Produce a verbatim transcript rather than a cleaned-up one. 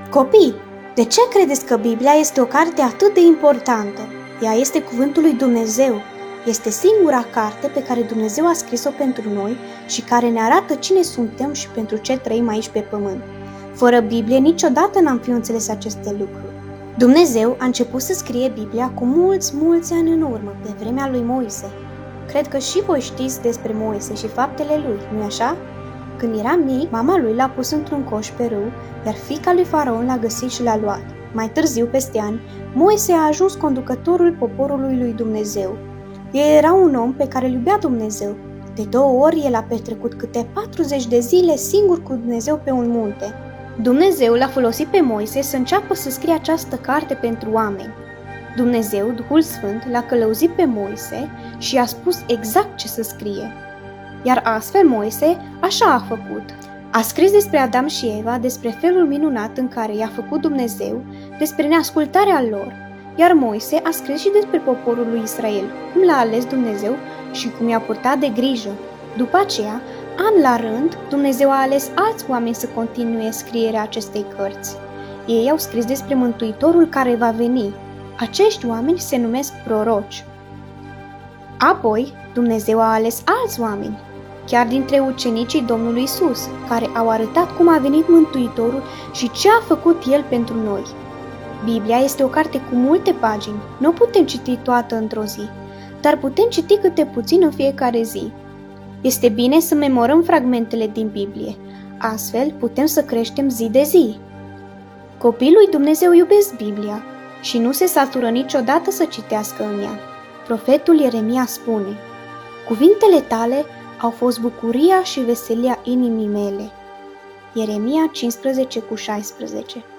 Copii, de ce credeți că Biblia este o carte atât de importantă? Ea este cuvântul lui Dumnezeu. Este singura carte pe care Dumnezeu a scris-o pentru noi și care ne arată cine suntem și pentru ce trăim aici pe pământ. Fără Biblie niciodată n-am fi înțeles aceste lucruri. Dumnezeu a început să scrie Biblia cu mulți, mulți ani în urmă, pe vremea lui Moise. Cred că și voi știți despre Moise și faptele lui, nu-i așa? Când era mic, mama lui l-a pus într-un coș pe râu, iar fiica lui Faraon l-a găsit și l-a luat. Mai târziu, peste ani, Moise a ajuns conducătorul poporului lui Dumnezeu. El era un om pe care îl iubea Dumnezeu. De două ori el a petrecut câte patruzeci de zile singur cu Dumnezeu pe un munte. Dumnezeu l-a folosit pe Moise să înceapă să scrie această carte pentru oameni. Dumnezeu, Duhul Sfânt, l-a călăuzit pe Moise și i-a spus exact ce să scrie. Iar astfel Moise așa a făcut. A scris despre Adam și Eva, despre felul minunat în care i-a făcut Dumnezeu, despre neascultarea lor. Iar Moise a scris și despre poporul lui Israel, cum l-a ales Dumnezeu și cum i-a purtat de grijă. După aceea, an la rând, Dumnezeu a ales alți oameni să continue scrierea acestei cărți. Ei au scris despre Mântuitorul care va veni. Acești oameni se numesc proroci. Apoi, Dumnezeu a ales alți oameni, chiar dintre ucenicii Domnului Isus, care au arătat cum a venit Mântuitorul și ce a făcut El pentru noi. Biblia este o carte cu multe pagini, nu o putem citi toată într-o zi, dar putem citi câte puțin în fiecare zi. Este bine să memorăm fragmentele din Biblie, astfel putem să creștem zi de zi. Copiii lui Dumnezeu iubesc Biblia și nu se satură niciodată să citească în ea. Profetul Ieremia spune: cuvintele tale au fost bucuria și veselia inimii mele. Ieremia cincisprezece cu șaisprezece.